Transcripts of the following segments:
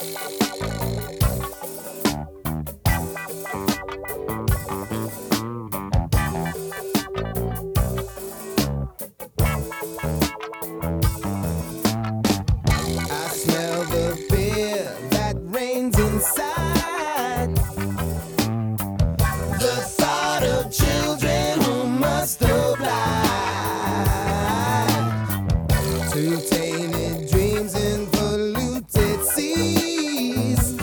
Smell the fear that reigns inside. The thought of children who must oblige to tainted dreams and polluted seas.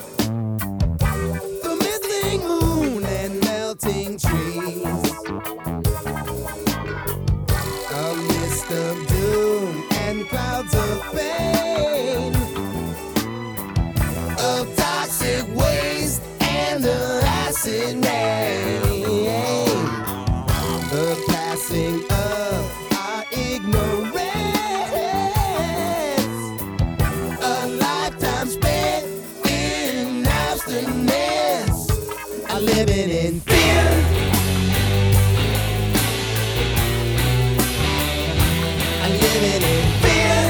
The missing moon and melting trees. A mist of doom and clouds of pain, of toxic waste and the acid rain. The passing of our ignorance, a lifetime spent in abstinence, are living in fear. I'm living in fear.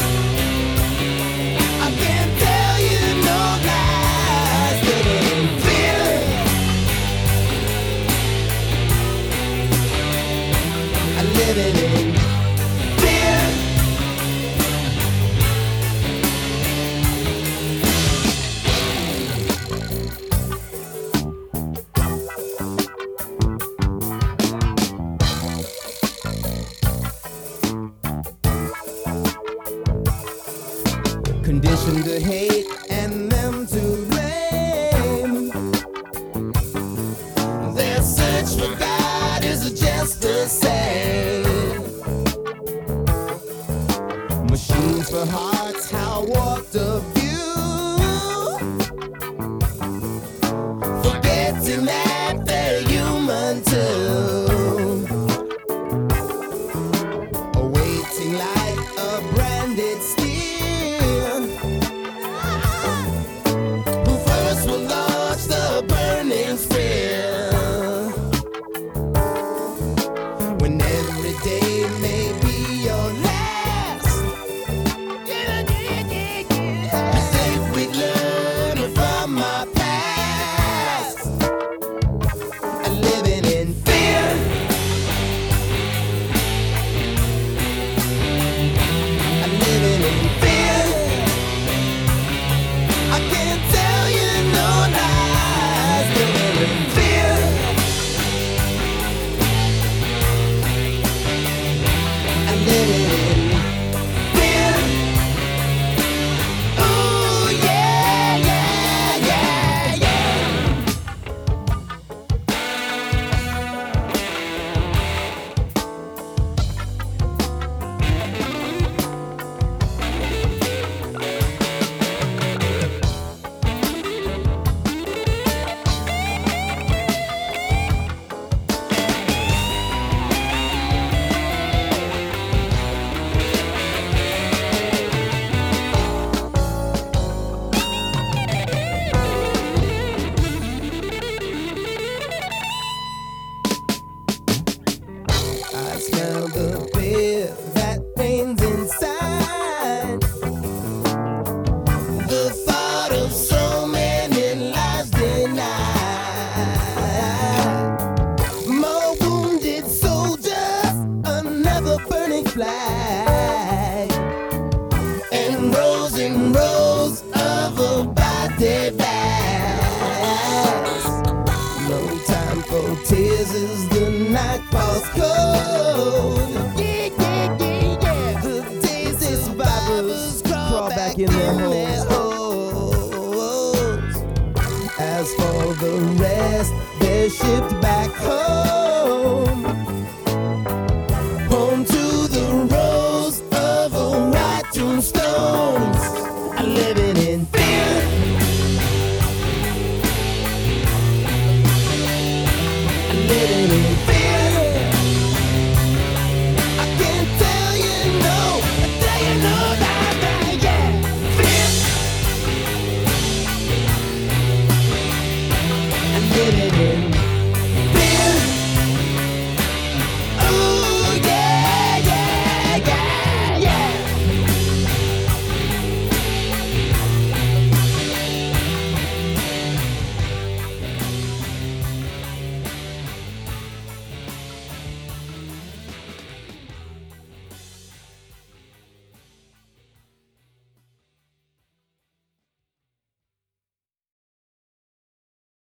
I can't tell you no lies. Living in fear. I'm living in fear. Conditioned to hate and them to blame. Their search for God is just the same. Machines for hearts, how warped of view. Forgetting that they're human too. Awaiting like a branded steel. Who first will launch the burning spear? When every day may be your last. As if we'd learn from our past. I'm living in fear. I'm living in fear. I can't tell you no lies. Living in fear. I'm living in fear. Ooh, yeah, yeah, yeah, yeah. I smell the fear that reigns inside. The thought of so many lives denied. More wounded soldiers, another burning flag, and rows of abided bags. No time for tears as the night falls cold. Yeah, yeah, yeah, yeah. The days the survivors crawl back in their holes. As for the rest, they're shipped back home.